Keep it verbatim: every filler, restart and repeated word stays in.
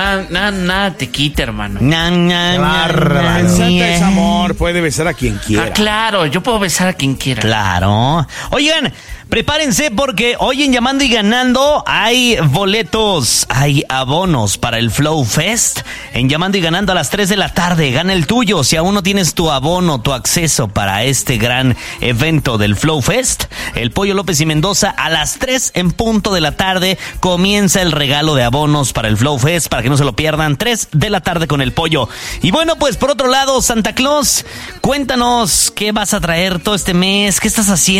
Nada, nada, nada te quita, hermano. Na, na, na, na, El Santa na. es amor, puede besar a quien quiera. Ah, claro, yo puedo besar a quien quiera. Claro. Oigan, prepárense porque hoy en Llamando y Ganando hay boletos, hay abonos para el Flow Fest. En Llamando y Ganando a las tres de la tarde, gana el tuyo. Si aún no tienes tu abono, tu acceso para este gran evento del Flow Fest, el Pollo López y Mendoza a las tres en punto de la tarde comienza el regalo de abonos para el Flow Fest, para que no se lo pierdan, tres de la tarde con el Pollo. Y bueno, pues por otro lado, Santa Claus, cuéntanos qué vas a traer todo este mes, qué estás haciendo.